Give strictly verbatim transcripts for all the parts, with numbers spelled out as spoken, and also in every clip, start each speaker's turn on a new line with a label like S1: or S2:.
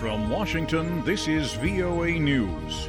S1: From Washington, this is V O A News.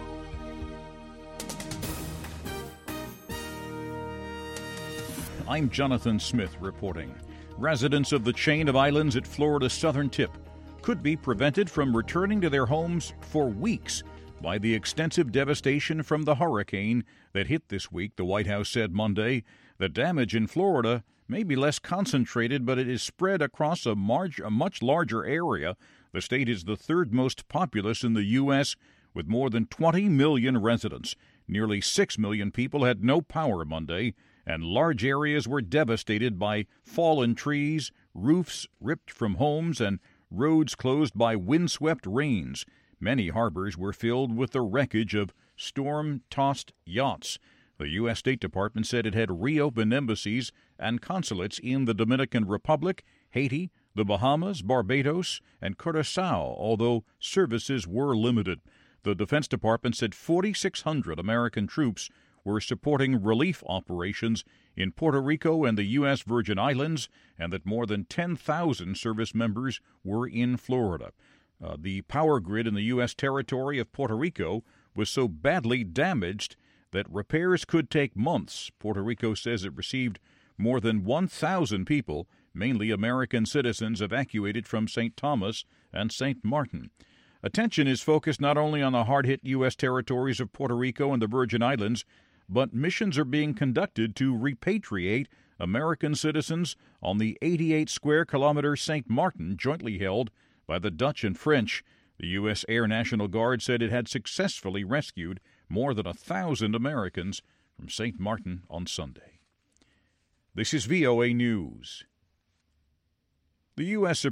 S1: I'm Jonathan Smith reporting. Residents of the chain of islands at Florida's southern tip could be prevented from returning to their homes for weeks by the extensive devastation from the hurricane that hit this week. The White House said Monday the damage in Florida may be less concentrated, but it is spread across a, marg- a much larger area. The state is the third most populous in the U S, with more than twenty million residents. Nearly six million people had no power Monday, and large areas were devastated by fallen trees, roofs ripped from homes, and roads closed by windswept rains. Many harbors were filled with the wreckage of storm-tossed yachts. The U S. State Department said it had reopened embassies and consulates in the Dominican Republic, Haiti, the Bahamas, Barbados, and Curaçao, although services were limited. The Defense Department said forty-six hundred American troops were supporting relief operations in Puerto Rico and the U S. Virgin Islands, and that more than ten thousand service members were in Florida. Uh, the power grid in the U S territory of Puerto Rico was so badly damaged that repairs could take months. Puerto Rico says it received more than one thousand people, mainly American citizens, evacuated from Saint Thomas and Saint Martin. Attention is focused not only on the hard-hit U S territories of Puerto Rico and the Virgin Islands, but missions are being conducted to repatriate American citizens on the eighty-eight square kilometer Saint Martin, jointly held by the Dutch and French. The U S. Air National Guard said it had successfully rescued more than a thousand Americans from Saint Martin on Sunday. This is V O A News. The U S.